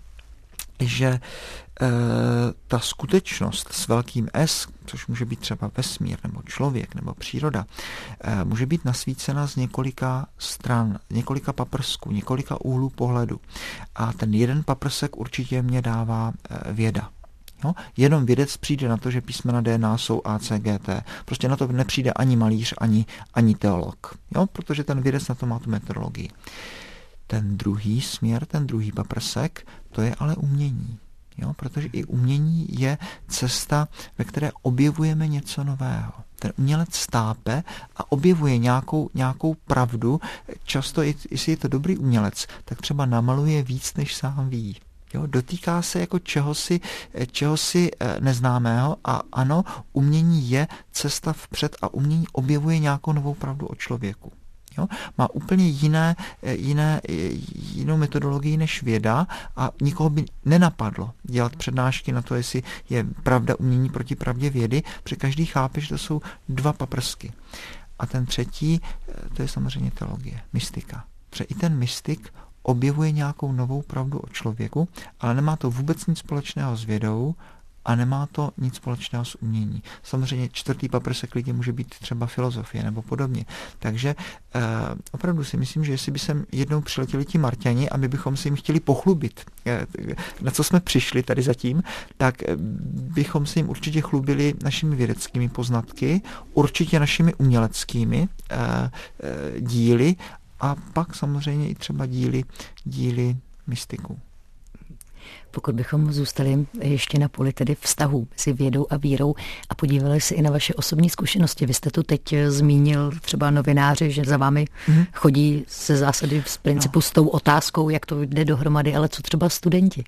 že ta skutečnost s velkým S, což může být třeba vesmír, nebo člověk, nebo příroda, může být nasvícena z několika stran, několika paprsků, několika úhlů pohledu. A ten jeden paprsek určitě mě dává věda. Jo? Jenom vědec přijde na to, že písmena DNA jsou ACGT. Prostě na to nepřijde ani malíř, ani teolog. Jo? Protože ten vědec na to má tu metodologii. Ten druhý směr, ten druhý paprsek, to je ale umění. Jo? Protože i umění je cesta, ve které objevujeme něco nového. Ten umělec stápe a objevuje nějakou pravdu. Často, jestli je to dobrý umělec, tak třeba namaluje víc, než sám ví. Jo? Dotýká se jako čehosi neznámého a ano, umění je cesta vpřed a umění objevuje nějakou novou pravdu o člověku. Jo? Má úplně jinou metodologii než věda a nikoho by nenapadlo dělat přednášky na to, jestli je pravda umění proti pravdě vědy, protože každý chápe, že to jsou dva paprsky. A ten třetí, to je samozřejmě teologie, mystika. Protože i ten mystik objevuje nějakou novou pravdu o člověku, ale nemá to vůbec nic společného s vědou a nemá to nic společného s umění. Samozřejmě čtvrtý paprsek lidi může být třeba filozofie nebo podobně. Takže opravdu si myslím, že jestli by sem jednou přiletěli ti Marťani a my bychom si jim chtěli pochlubit, na co jsme přišli tady zatím, tak bychom si jim určitě chlubili našimi vědeckými poznatky, určitě našimi uměleckými díly a pak samozřejmě i třeba díly mystiků. Pokud bychom zůstali ještě na poli tedy vztahů mezi vědou a vírou a podívali se i na vaše osobní zkušenosti. Vy jste tu teď zmínil třeba novináři, že za vámi chodí ze zásady z principu s tou otázkou, jak to jde dohromady, ale co třeba studenti?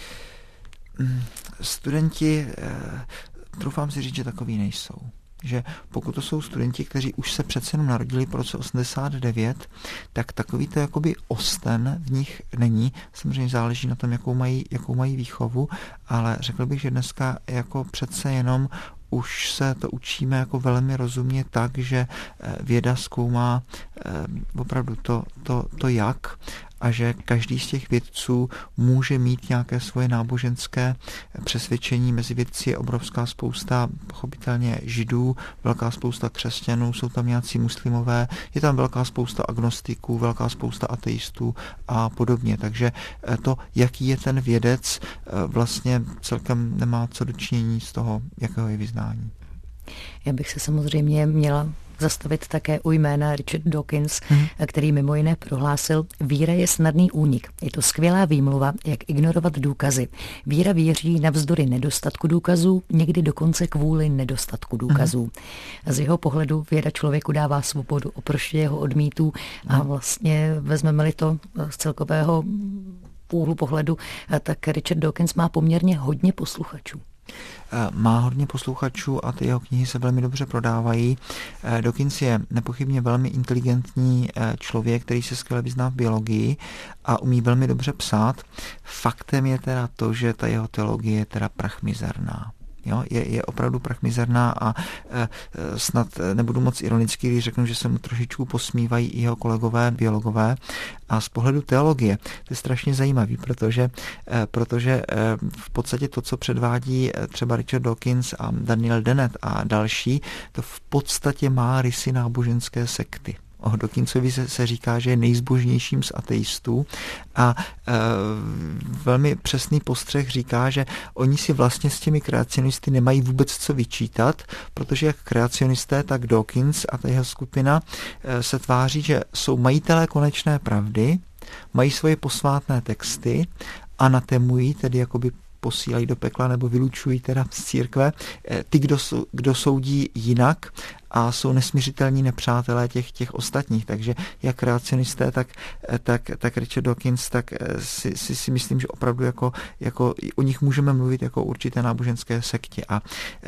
Studenti, troufám si říct, že takový nejsou. Že pokud to jsou studenti, kteří už se přece jenom narodili po roce 89, tak takový to jakoby osten v nich není. Samozřejmě záleží na tom, jakou mají výchovu, ale řekl bych, že dneska jako přece jenom už se to učíme jako velmi rozumně tak, že věda zkoumá opravdu to jak a že každý z těch vědců může mít nějaké svoje náboženské přesvědčení. Mezi vědci je obrovská spousta pochopitelně židů, velká spousta křesťanů, jsou tam nějací muslimové, je tam velká spousta agnostiků, velká spousta ateistů a podobně. Takže to, jaký je ten vědec, vlastně celkem nemá co dočinění z toho, jakého je vyznání. Já bych se samozřejmě měla zastavit také u jména Richard Dawkins, který mimo jiné prohlásil: víra je snadný únik. Je to skvělá výmluva, jak ignorovat důkazy. Víra věří navzdory nedostatku důkazů, někdy dokonce kvůli nedostatku důkazů. Z jeho pohledu věda člověku dává svobodu oproti jeho odmítů a vlastně vezmeme-li to z celkového úhlu pohledu, tak Richard Dawkins má poměrně hodně posluchačů. Má hodně posluchačů a ty jeho knihy se velmi dobře prodávají. Dawkins je nepochybně velmi inteligentní člověk, který se skvěle vyzná v biologii a umí velmi dobře psát. Faktem je teda to, že ta jeho teologie je teda prachmizerná. Jo, je opravdu prachmizerná a snad nebudu moc ironický, když řeknu, že se mu trošičku posmívají i jeho kolegové biologové. A z pohledu teologie to je strašně zajímavý, protože v podstatě to, co předvádí třeba Richard Dawkins a Daniel Dennett a další, to v podstatě má rysy náboženské sekty. O Dawkinsovi se říká, že je nejzbožnějším z ateistů a velmi přesný postřeh říká, že oni si vlastně s těmi kreacionisty nemají vůbec co vyčítat, protože jak kreacionisté, tak Dawkins a ta jeho skupina se tváří, že jsou majitelé konečné pravdy, mají svoje posvátné texty, anatemují, tedy jakoby posílají do pekla nebo vylučují teda z církve ty, kdo soudí jinak a jsou nesmířitelní nepřátelé těch ostatních. Takže jak kreacionisté, tak Richard Dawkins, tak si myslím, že opravdu jako o nich můžeme mluvit jako o určité náboženské sektě. A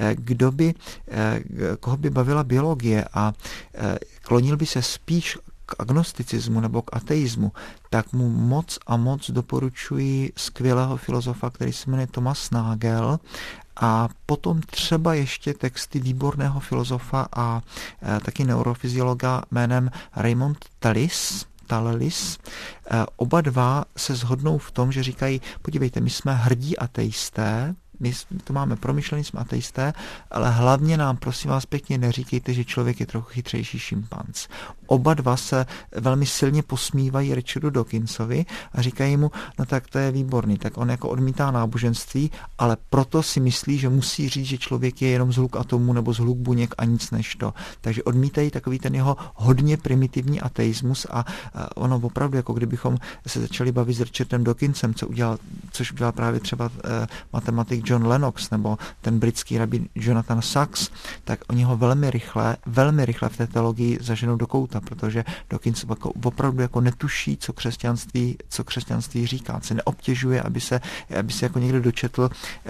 koho by bavila biologie a klonil by se spíš k agnosticismu nebo k ateismu, tak mu moc a moc doporučuji skvělého filozofa, který se jmenuje Thomas Nagel, a potom třeba ještě texty výborného filozofa a taky neurofyziologa jménem Raymond Tallis. Oba dva se shodnou v tom, že říkají, podívejte, my jsme hrdí ateisté, my to máme promyšlený, jsme ateisté, ale hlavně nám, prosím vás pěkně, neříkejte, že člověk je trochu chytřejší šimpanz. Oba dva se velmi silně posmívají Richardu Dawkinsovi a říkají mu, no tak to je výborný, tak on jako odmítá náboženství, ale proto si myslí, že musí říct, že člověk je jenom zhluk atomů nebo zhluk buněk a nic než to. Takže odmítají takový ten jeho hodně primitivní ateismus a ono opravdu, jako kdybychom se začali bavit s Richardem Dawkinsem, což udělal právě třeba matematik John Lennox nebo ten britský rabí Jonathan Sacks, tak oni ho velmi rychle v té teologii zaženou do kouta, protože Dawkins opravdu jako netuší, co křesťanství říká, se neobtěžuje, aby se jako někdo dočetl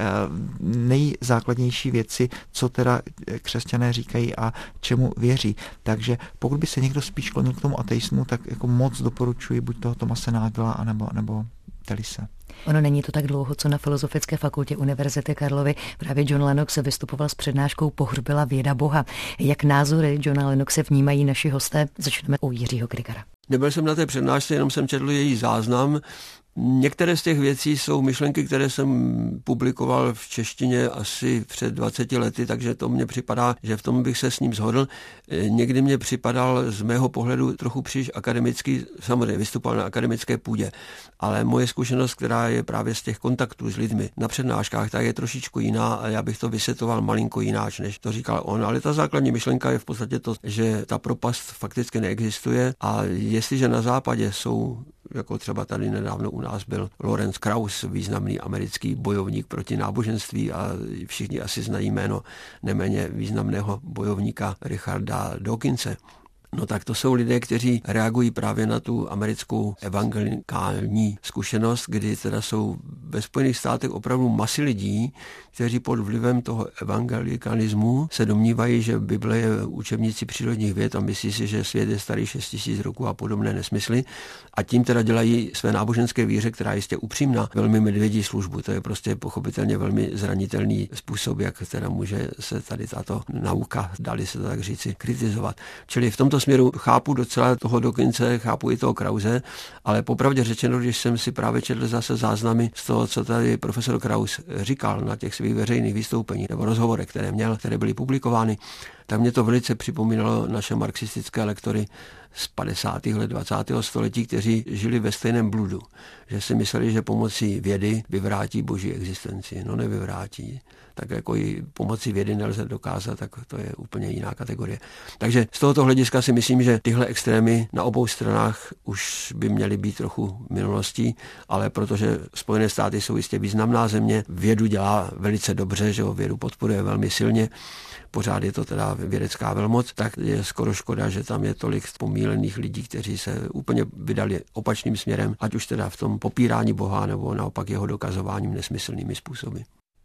nejzákladnější věci, co teda křesťané říkají a čemu věří. Takže pokud by se někdo spíš klonil k tomu ateismu, tak jako moc doporučuji buď toho Thomase Nagela, nebo Tellise. Ono není to tak dlouho, co na Filozofické fakultě Univerzity Karlovy právě John Lennox vystupoval s přednáškou Pohřbila věda Boha. Jak názory Johna Lennoxe vnímají naši hosté? Začneme u Jiřího Grigara. Nebyl jsem na té přednášce, jenom jsem četl její záznam. Některé z těch věcí jsou myšlenky, které jsem publikoval v češtině asi před 20 lety, takže to mně připadá, že v tom bych se s ním shodl. Někdy mě připadal z mého pohledu trochu příliš akademický, samozřejmě vystupoval na akademické půdě, ale moje zkušenost, která je právě z těch kontaktů s lidmi na přednáškách, ta je trošičku jiná a já bych to vysvětloval malinko jináč, než to říkal on, ale ta základní myšlenka je v podstatě to, že ta propast fakticky neexistuje a jestliže na západě jsou, jako třeba tady nedávno u nás byl Lawrence Krauss, významný americký bojovník proti náboženství a všichni asi znají jméno neméně významného bojovníka Richarda Dawkinse. No tak to jsou lidé, kteří reagují právě na tu americkou evangelikální zkušenost, kdy teda jsou ve Spojených státech opravdu masy lidí, kteří pod vlivem toho evangelikalismu se domnívají, že Bible je učebnici přírodních věd a myslí si, že svět je starý 6000 roků a podobné nesmysly. A tím teda dělají své náboženské víře, která je jistě upřímná, velmi medvědí službu. To je prostě pochopitelně velmi zranitelný způsob, jak teda může se tady tato nauka, dali se to tak říci, kritizovat. Čili v tomto směru chápu docela toho Dawkinse, chápu i toho Krause, ale popravdě řečeno, když jsem si právě četl zase záznamy z toho, co tady profesor Krauss říkal na těch svých veřejných vystoupeních nebo rozhovorech, které měl, které byly publikovány, tak mě to velice připomínalo naše marxistické lektory z 50. let 20. století, kteří žili ve stejném bludu, že si mysleli, že pomocí vědy vyvrátí boží existenci. No nevyvrátí. Tak jako i pomocí vědy nelze dokázat, tak to je úplně jiná kategorie. Takže z tohoto hlediska si myslím, že tyhle extrémy na obou stranách už by měly být trochu minulostí, ale protože Spojené státy jsou jistě významná země, vědu dělá velice dobře, že vědu podporuje velmi silně, pořád je to teda vědecká velmoc, tak je skoro škoda, že tam je tolik pomílených lidí, kteří se úplně vydali opačným směrem, ať už teda v tom popírání Boha nebo naopak jeho dokazováním nesmyslnými způsoby.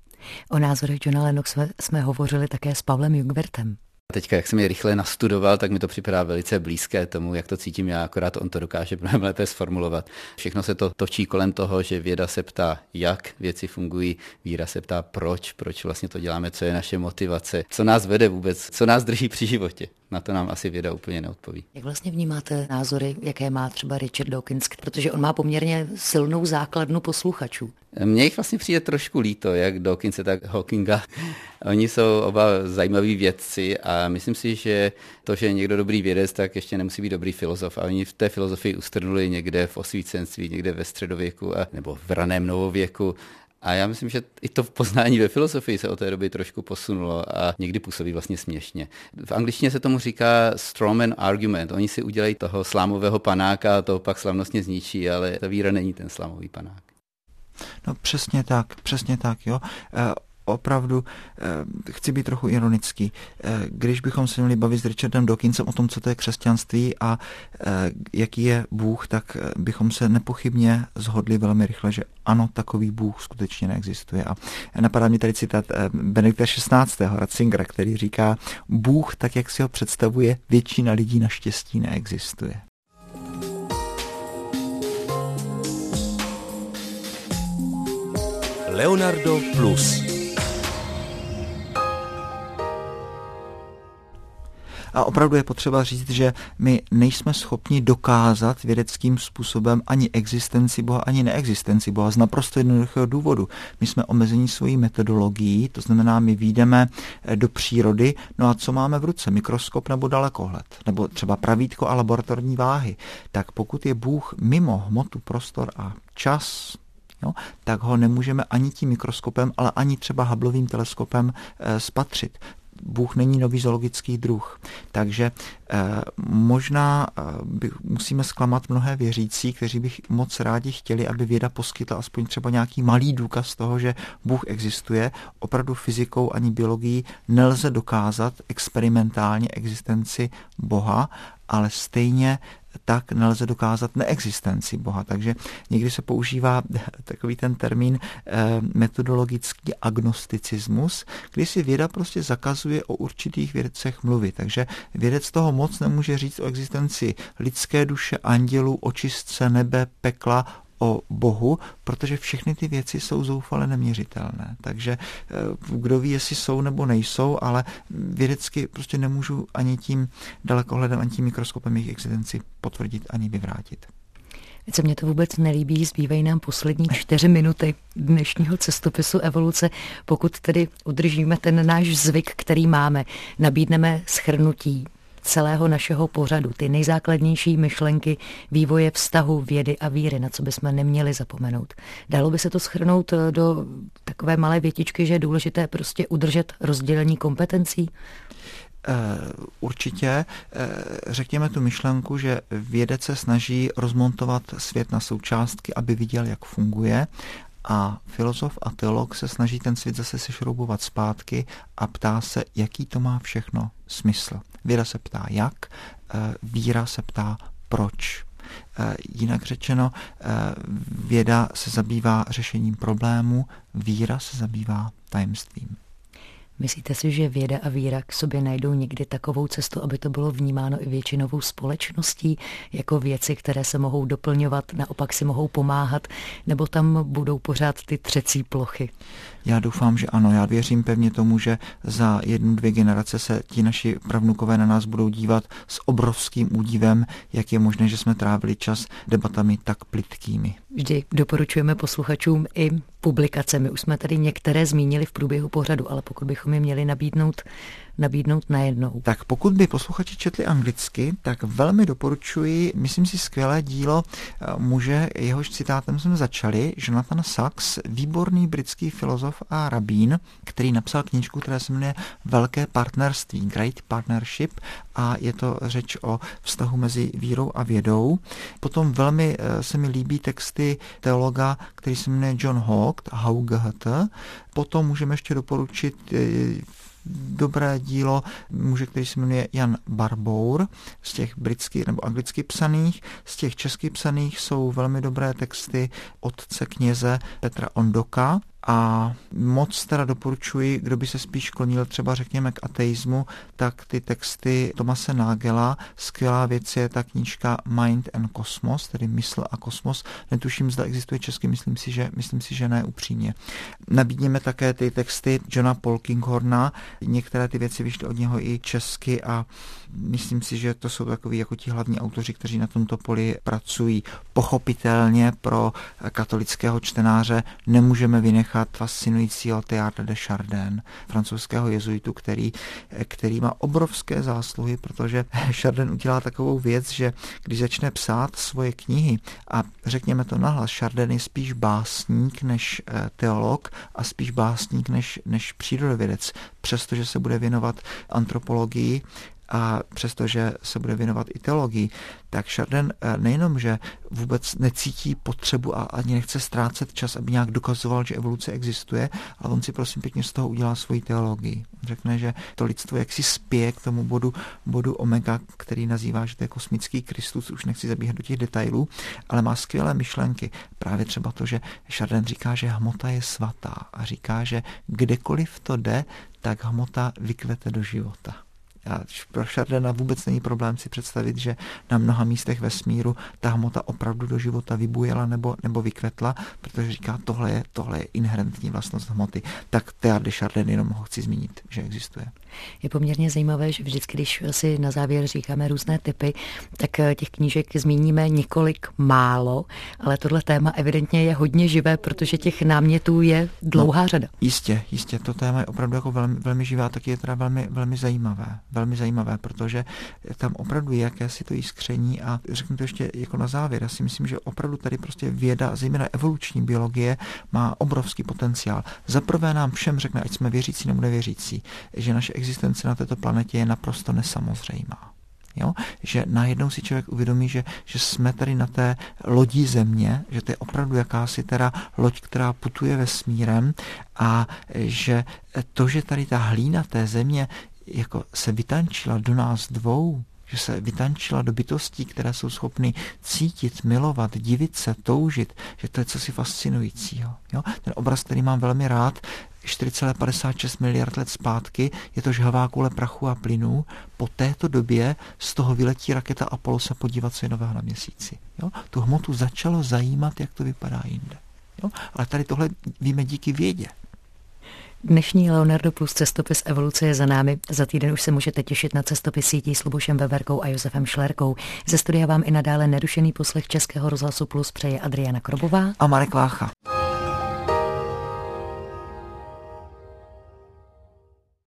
O názorech Johna Lennoxe jsme hovořili také s Pavlem Jungwirtem. Teďka, jak jsem je rychle nastudoval, tak mi to připadá velice blízké tomu, jak to cítím já, akorát on to dokáže mnohem lépe sformulovat. Všechno se to točí kolem toho, že věda se ptá, jak věci fungují, víra se ptá proč vlastně to děláme, co je naše motivace, co nás vede vůbec, co nás drží při životě. Na to nám asi věda úplně neodpoví. Jak vlastně vnímáte názory, jaké má třeba Richard Dawkins, protože on má poměrně silnou základnu posluchačů? Mně jich vlastně přijde trošku líto, jak Dawkinse, tak Hawkinga. Oni jsou oba zajímaví vědci a myslím si, že to, že je někdo dobrý vědec, tak ještě nemusí být dobrý filozof. A oni v té filozofii ustrnuli někde v osvícenství, někde ve středověku nebo v raném novověku. A já myslím, že i to poznání ve filozofii se od té doby trošku posunulo a někdy působí vlastně směšně. V angličtině se tomu říká strawman argument. Oni si udělají toho slámového panáka a toho pak slavnostně zničí, ale ta víra není ten slámový panák. No přesně tak, jo. Opravdu chci být trochu ironický. Když bychom se měli bavit s Richardem Dawkinsem o tom, co to je křesťanství a jaký je Bůh, tak bychom se nepochybně shodli velmi rychle, že ano, takový Bůh skutečně neexistuje. A napadá mě tady citát Benedikta XVI. Ratzingera, který říká, Bůh, tak jak si ho představuje, většina lidí naštěstí neexistuje. Leonardo Plus. A opravdu je potřeba říct, že my nejsme schopni dokázat vědeckým způsobem ani existenci Boha, ani neexistenci Boha z naprosto jednoduchého důvodu. My jsme omezení svojí metodologií, to znamená, my vyjdeme do přírody, no a co máme v ruce? Mikroskop nebo dalekohled? Nebo třeba pravítko a laboratorní váhy? Tak pokud je Bůh mimo hmotu, prostor a čas, no, tak ho nemůžeme ani tím mikroskopem, ale ani třeba Hubbleovým teleskopem spatřit. Bůh není nový zoologický druh. Takže možná musíme zklamat mnohé věřící, kteří by moc rádi chtěli, aby věda poskytla aspoň třeba nějaký malý důkaz toho, že Bůh existuje. Opravdu fyzikou ani biologií nelze dokázat experimentálně existenci Boha, ale stejně tak nelze dokázat neexistenci Boha. Takže někdy se používá takový ten termín metodologický agnosticismus, kdy si věda prostě zakazuje o určitých věcech mluvit. Takže vědec toho moc nemůže říct o existenci lidské duše, andělů, očistce, nebe, pekla, o Bohu, protože všechny ty věci jsou zoufale neměřitelné. Takže kdo ví, jestli jsou nebo nejsou, ale vědecky prostě nemůžu ani tím dalekohledem, ani tím mikroskopem jejich existenci potvrdit ani vyvrátit. Se mně to vůbec nelíbí, zbývají nám poslední 4 minuty dnešního cestopisu evoluce. Pokud tedy udržíme ten náš zvyk, který máme, nabídneme shrnutí celého našeho pořadu, ty nejzákladnější myšlenky vývoje vztahu vědy a víry, na co bychom neměli zapomenout. Dalo by se to shrnout do takové malé větičky, že je důležité prostě udržet rozdělení kompetencí? Určitě. Řekněme tu myšlenku, že vědec se snaží rozmontovat svět na součástky, aby viděl, jak funguje, a filozof a teolog se snaží ten svět zase sešroubovat zpátky a ptá se, jaký to má všechno smysl. Věda se ptá jak, víra se ptá proč. Jinak řečeno, věda se zabývá řešením problému, víra se zabývá tajemstvím. Myslíte si, že věda a víra k sobě najdou někdy takovou cestu, aby to bylo vnímáno i většinovou společností, jako věci, které se mohou doplňovat, naopak si mohou pomáhat, nebo tam budou pořád ty třecí plochy? Já doufám, že ano. Já věřím pevně tomu, že za 1-2 generace se ti naši pravnukové na nás budou dívat s obrovským údivem, jak je možné, že jsme trávili čas debatami tak plytkými. Vždy doporučujeme posluchačům i publikace. My už jsme tady některé zmínili v průběhu pořadu, ale pokud bychom je měli nabídnout najednou. Tak pokud by posluchači četli anglicky, tak velmi doporučuji, myslím si, skvělé dílo muže, jehož citátem jsme začali, Jonathan Sacks, výborný britský filozof a rabín, který napsal knížku, která se jmenuje Velké partnerství, Great Partnership, a je to řeč o vztahu mezi vírou a vědou. Potom velmi se mi líbí texty teologa, který se jmenuje John Hauge. Potom můžeme ještě doporučit dobré dílo muže, který se jmenuje Jan Barbour, z těch britských nebo anglicky psaných. Z těch česky psaných jsou velmi dobré texty otce kněze Petra Ondoka. A moc teda doporučuji, kdo by se spíš klonil třeba řekněme k ateismu, tak ty texty Thomase Nagela. Skvělá věc je ta knížka Mind and Cosmos, tedy Mysl a kosmos. Netuším, zda existuje česky, myslím si, že ne upřímně. Nabídněme také ty texty Johna Polkinghorna. Některé ty věci vyšly od něho i česky a myslím si, že to jsou takový jako ti hlavní autoři, kteří na tomto poli pracují. Pochopitelně pro katolického čtenáře nemůžeme vynechat fascinujícího Teilhard de Chardin, francouzského jezuitu, který má obrovské zásluhy, protože Chardin udělá takovou věc, že když začne psát svoje knihy, a řekněme to nahlas, Chardin je spíš básník než teolog a spíš básník než přírodovědec, přestože se bude věnovat antropologii a přestože se bude věnovat i teologii, tak Chardin nejenom, že vůbec necítí potřebu a ani nechce ztrácet čas, aby nějak dokazoval, že evoluce existuje, ale on si prosím pěkně z toho udělá svoji teologii. On řekne, že to lidstvo jaksi spěje k tomu bodu omega, který nazývá, že to je kosmický Kristus, už nechci zabíhat do těch detailů, ale má skvělé myšlenky. Právě třeba to, že Chardin říká, že hmota je svatá a říká, že kdekoliv to jde, tak hmota vykvete do života. A pro Chardina vůbec není problém si představit, že na mnoha místech vesmíru ta hmota opravdu do života vybujela nebo vykvetla, protože říká, tohle je inherentní vlastnost hmoty. Tak Teilhard de Chardin jenom ho chci zmínit, že existuje. Je poměrně zajímavé, že vždycky, když si na závěr říkáme různé typy, tak těch knížek zmíníme několik málo, ale tohle téma evidentně je hodně živé, protože těch námětů je dlouhá řada. Jistě, to téma je opravdu jako velmi, velmi živé, tak je teda velmi, velmi zajímavé. velmi zajímavé, protože tam opravdu je jakési to jiskření a řeknu to ještě jako na závěr. Já si myslím, že opravdu tady prostě věda, zejména evoluční biologie, má obrovský potenciál. Za prvé nám všem řekne, ať jsme věřící nebo nevěřící, že naše existence na této planetě je naprosto nesamozřejmá. Jo? Že najednou si člověk uvědomí, že jsme tady na té lodi Země, že to je opravdu jakási teda loď, která putuje vesmírem a že to, že tady ta hlína té Země jako se vytančila do nás dvou, že se vytančila do bytostí, které jsou schopny cítit, milovat, divit se, toužit, že to je cosi fascinujícího. Jo? Ten obraz, který mám velmi rád, 4,56 miliard let zpátky, je to žhavá koule prachu a plynů. Po této době z toho vyletí raketa Apollo se podívat, co je nového na Měsíci. Jo? Tu hmotu začalo zajímat, jak to vypadá jinde. Jo? Ale tady tohle víme díky vědě. Dnešní Leonardo Plus cestopis evoluce je za námi. Za týden už se můžete těšit na cestopis sítí s Lubošem Veverkou a Josefem Šlerkou. Ze studia vám i nadále nerušený poslech Českého rozhlasu Plus přeje Adriana Krobová a Marek Vácha.